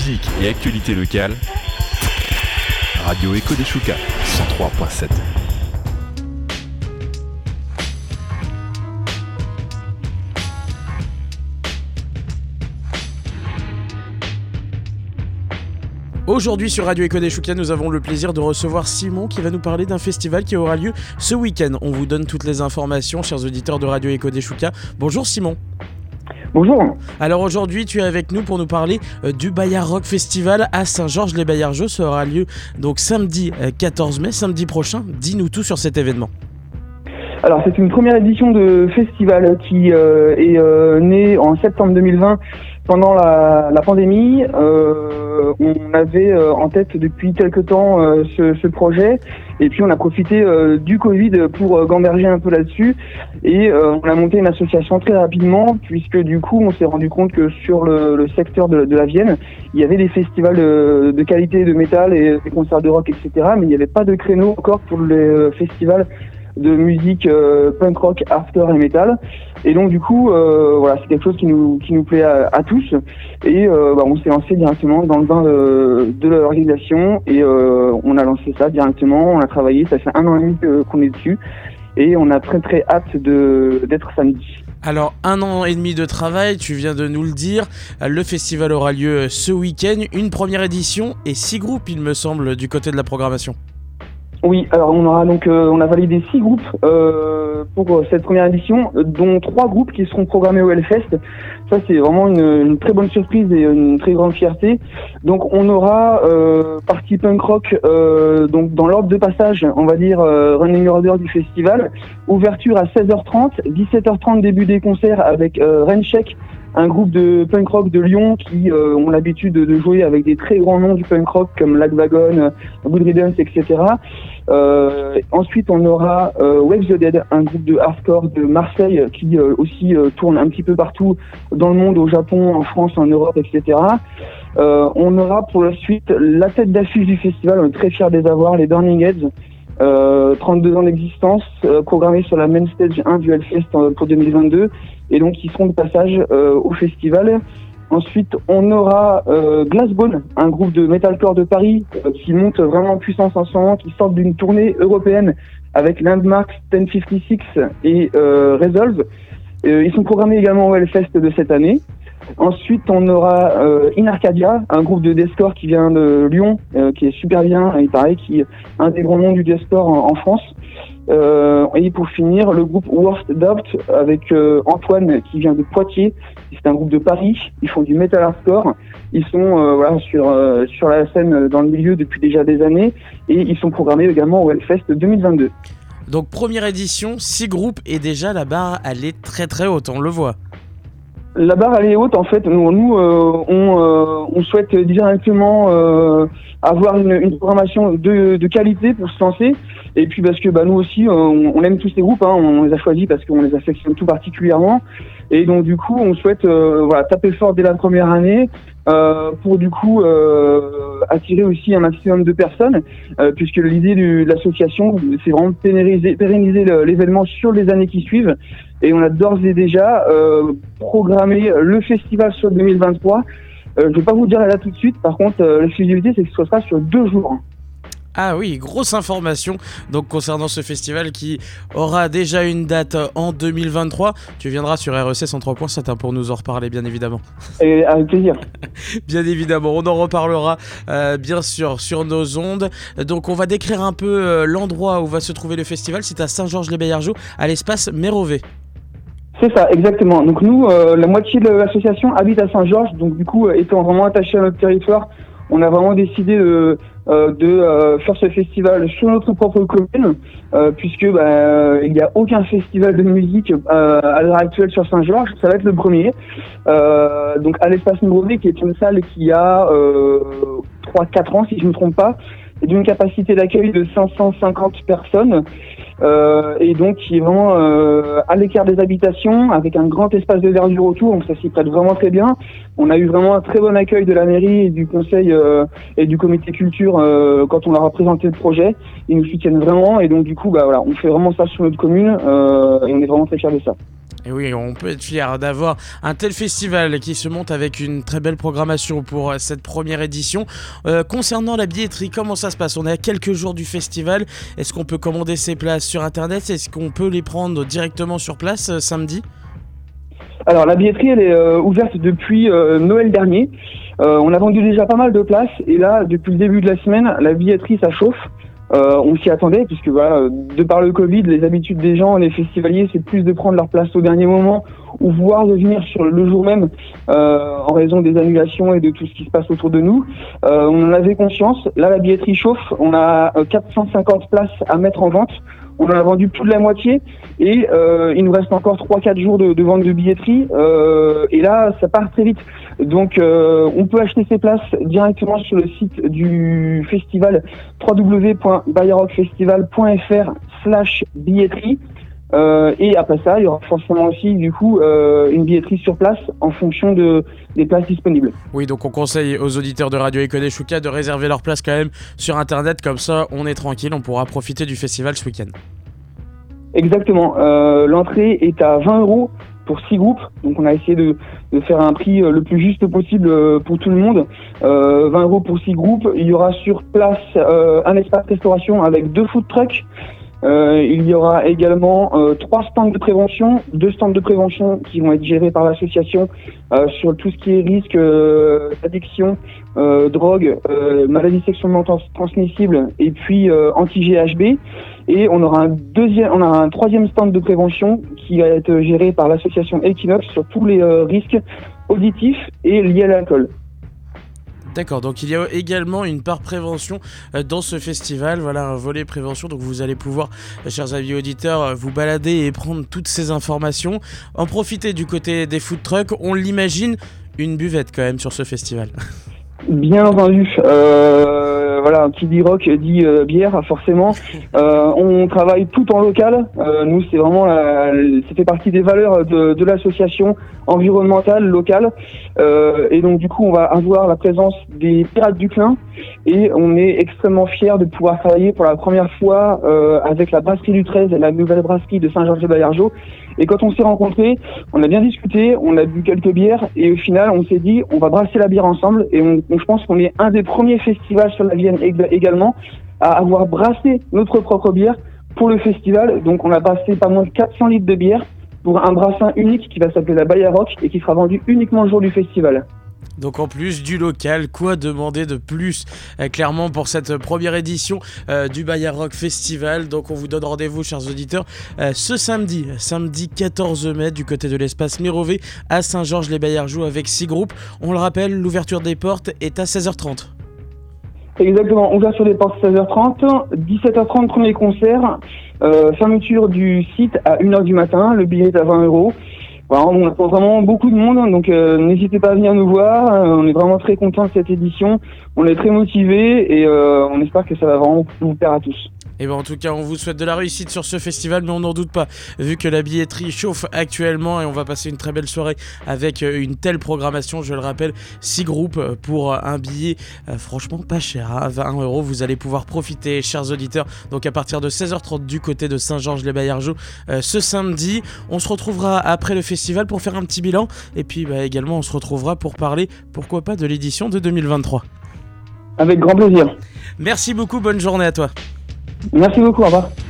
Musique et actualité locale. Radio Echo des Choucas, 103.7. Aujourd'hui sur Radio Echo des Choucas, nous avons le plaisir de recevoir Simon qui va nous parler d'un festival qui aura lieu ce week-end. On vous donne toutes les informations, chers auditeurs de Radio Echo des Choucas. Bonjour Simon. Bonjour. Alors aujourd'hui, tu es avec nous pour nous parler du Bayard Rock Festival à Saint-Georges-les-Baillargeaux. Ça aura lieu donc samedi 14 mai, samedi prochain. Dis-nous tout sur cet événement. Alors c'est une première édition de festival qui est née en septembre 2020 pendant la pandémie. On avait en tête depuis quelque temps ce projet et puis on a profité du Covid pour gamberger un peu là-dessus et on a monté une association très rapidement puisque du coup on s'est rendu compte que sur le secteur de la Vienne il y avait des festivals de qualité de métal et des concerts de rock etc. mais il n'y avait pas de créneau encore pour les festivals de musique punk rock, hardcore et metal. Et donc du coup, voilà, c'est quelque chose qui nous plaît à tous. Et on s'est lancé directement dans le bain de l'organisation et on a lancé ça directement. On a travaillé, ça fait 1 an et demi qu'on est dessus et on a très très hâte d'être samedi. Alors 1 an et demi de travail, tu viens de nous le dire. Le festival aura lieu ce week-end, une première édition et 6 groupes, il me semble, du côté de la programmation. Oui, alors on a validé 6 groupes pour cette première édition, dont 3 groupes qui seront programmés au Hellfest. Ça c'est vraiment une très bonne surprise et une très grande fierté. Donc on aura partie punk rock donc dans l'ordre de passage, on va dire running order du festival. Ouverture à 16h30, 17h30 début des concerts avec Raincheck, un groupe de punk rock de Lyon qui ont l'habitude de jouer avec des très grands noms du punk rock comme Lagwagon, Good Riddance, etc. Ensuite, on aura Wave the Dead, un groupe de hardcore de Marseille qui aussi tourne un petit peu partout dans le monde, au Japon, en France, en Europe, etc. On aura pour la suite la tête d'affiche du festival, on est très fiers de les avoir, les Burning Heads. 32 ans d'existence, programmés sur la main stage 1 du Hellfest pour 2022 et donc ils seront de passage au festival. Ensuite on aura Glassbone, un groupe de metalcore de Paris qui monte vraiment en puissance en ce moment, qui sort d'une tournée européenne avec Landmark, 1056 et Resolve. Ils sont programmés également au Hellfest de cette année. Ensuite, on aura In Arcadia, un groupe de deathcore qui vient de Lyon, qui est super bien, et pareil, qui est un des grands noms du deathcore en France. Et pour finir, le groupe Worst Doubt avec Antoine qui vient de Poitiers. C'est un groupe de Paris. Ils font du metal hardcore. Ils sont sur la scène dans le milieu depuis déjà des années et ils sont programmés également au Hellfest 2022. Donc première édition, 6 groupes et déjà la barre elle est très très haute, on le voit. La barre elle est haute en fait. On souhaite directement avoir une programmation de qualité pour se lancer. Et puis parce que nous aussi on aime tous ces groupes, on les a choisis parce qu'on les affectionne tout particulièrement. Et donc du coup on souhaite taper fort dès la première année pour du coup attirer aussi un maximum de personnes puisque l'idée de l'association c'est vraiment pérenniser l'événement sur les années qui suivent. Et on a d'ores et déjà programmé le festival sur 2023. Je ne vais pas vous dire là tout de suite, par contre l'exclusivité c'est que ce sera sur 2 jours. Ah oui, grosse information donc concernant ce festival qui aura déjà une date en 2023. Tu viendras sur REC 103.7 pour nous en reparler bien évidemment. Et avec plaisir. Bien évidemment, on en reparlera bien sûr sur nos ondes. Donc on va décrire un peu l'endroit où va se trouver le festival. C'est à Saint-Georges-les-Baillargeaux, à l'espace Mérové. C'est ça, exactement. Donc nous, la moitié de l'association habite à Saint-Georges, donc du coup, étant vraiment attachés à notre territoire, on a vraiment décidé de faire ce festival sur notre propre commune, puisque il n'y a aucun festival de musique à l'heure actuelle sur Saint-Georges. Ça va être le premier. Donc à l'espace Mérové, qui est une salle qui a 3-4 ans, si je ne me trompe pas, et d'une capacité d'accueil de 550 personnes. Et donc qui est vraiment à l'écart des habitations avec un grand espace de verdure autour, donc ça s'y prête vraiment très bien. On a eu vraiment un très bon accueil de la mairie et du conseil et du comité culture quand on leur a présenté le projet. Ils nous soutiennent vraiment et donc du coup on fait vraiment ça sur notre commune et on est vraiment très fiers de ça. Et oui, on peut être fier d'avoir un tel festival qui se monte avec une très belle programmation pour cette première édition. Concernant la billetterie, comment ça se passe ? On est à quelques jours du festival. Est-ce qu'on peut commander ses places sur Internet ? Est-ce qu'on peut les prendre directement sur place samedi ? Alors la billetterie, elle est ouverte depuis Noël dernier. On a vendu déjà pas mal de places et là, depuis le début de la semaine, la billetterie, ça chauffe. On s'y attendait puisque voilà, de par le Covid, les habitudes des gens, les festivaliers, c'est plus de prendre leur place au dernier moment ou voire de venir sur le jour même en raison des annulations et de tout ce qui se passe autour de nous. On en avait conscience. Là, la billetterie chauffe. On a 450 places à mettre en vente. On en a vendu plus de la moitié et il nous reste encore 3-4 jours de vente de billetterie et là ça part très vite. Donc on peut acheter ses places directement sur le site du festival www.bayerrockfestival.fr/billetterie et après ça il y aura forcément aussi du coup une billetterie sur place en fonction des places disponibles. Oui, donc on conseille aux auditeurs de Radio Éco des Choucas de réserver leur place quand même sur Internet, comme ça on est tranquille, on pourra profiter du festival ce week-end. Exactement, l'entrée est à 20 € pour 6 groupes, donc on a essayé de faire un prix le plus juste possible pour tout le monde. 20 € pour 6 groupes, il y aura sur place un espace restauration avec 2 food trucks. Il y aura également 3 stands de prévention, 2 stands de prévention qui vont être gérés par l'association sur tout ce qui est risque d'addiction, drogue, maladies sexuellement transmissibles et puis anti-GHB. Et on aura un 3e stand de prévention qui va être géré par l'association Equinox sur tous les risques auditifs et liés à l'alcool. D'accord, donc il y a également une part prévention dans ce festival, voilà, un volet prévention, donc vous allez pouvoir, chers amis auditeurs, vous balader et prendre toutes ces informations, en profiter du côté des food trucks, on l'imagine, une buvette quand même sur ce festival. Bien entendu, voilà, qui dit rock dit bière, forcément. On travaille tout en local. Nous, c'est vraiment, ça fait partie des valeurs de l'association environnementale locale. Et donc, du coup, on va avoir la présence des Pirates du Clin. Et on est extrêmement fiers de pouvoir travailler pour la première fois avec la brasserie du 13, la nouvelle brasserie de Saint-Georges-de-Bayergeau. Et quand on s'est rencontrés, on a bien discuté, on a bu quelques bières et au final, on s'est dit, on va brasser la bière ensemble. Et je pense qu'on est un des premiers festivals sur la Vienne également à avoir brassé notre propre bière pour le festival. Donc, on a brassé pas moins de 400 litres de bière pour un brassin unique qui va s'appeler la Bayer Rock et qui sera vendu uniquement le jour du festival. Donc en plus du local, quoi demander de plus clairement pour cette première édition du Bayer Rock Festival. Donc on vous donne rendez-vous, chers auditeurs, ce samedi 14 mai du côté de l'espace Mérové à Saint-Georges-les-Bayergeaux avec 6 groupes. On le rappelle, l'ouverture des portes est à 16h30. Exactement, ouverture des portes 16h30, 17h30 premier concert, fermeture du site à 1h du matin, le billet est à 20 €. Voilà, on attend vraiment beaucoup de monde, donc n'hésitez pas à venir nous voir. On est vraiment très contents de cette édition. On est très motivés et on espère que ça va vraiment vous plaire à tous. Et ben en tout cas, on vous souhaite de la réussite sur ce festival, mais on n'en doute pas, vu que la billetterie chauffe actuellement et on va passer une très belle soirée avec une telle programmation. Je le rappelle, 6 groupes pour un billet franchement pas cher, à 20 €. Vous allez pouvoir profiter, chers auditeurs, donc à partir de 16h30 du côté de Saint-Georges-les-Bayergeaux ce samedi. On se retrouvera après le festival pour faire un petit bilan et puis également on se retrouvera pour parler, pourquoi pas, de l'édition de 2023. Avec grand plaisir. Merci beaucoup, bonne journée à toi. Merci beaucoup, au revoir.